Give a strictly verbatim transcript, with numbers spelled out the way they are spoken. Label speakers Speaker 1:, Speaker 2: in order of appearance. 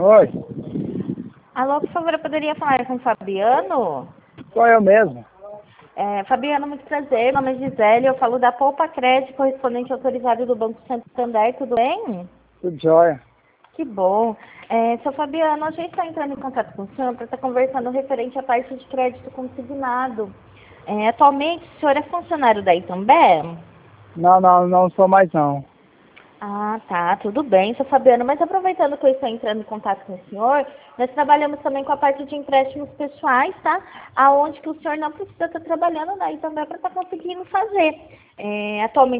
Speaker 1: Oi,
Speaker 2: Alô, por favor, eu poderia falar com o Fabiano?
Speaker 1: sou eu mesmo.
Speaker 2: É, Fabiano, muito prazer. Meu nome é Gisele, eu falo da Poupa Crédito, correspondente autorizado do Banco Santander, tudo bem?
Speaker 1: Tudo jóia.
Speaker 2: Que bom. É, seu Fabiano, a gente está entrando em contato com o senhor para estar conversando referente à parte de crédito consignado. É, atualmente, o senhor é funcionário da Itambé?
Speaker 1: Não, não, não sou mais não.
Speaker 2: Ah, tá, tudo bem, seu Fabiano. Mas aproveitando que eu estou entrando em contato com o senhor, nós trabalhamos também com a parte de empréstimos pessoais, tá? Aonde que o senhor não precisa estar trabalhando daí também para estar conseguindo fazer. É, atualmente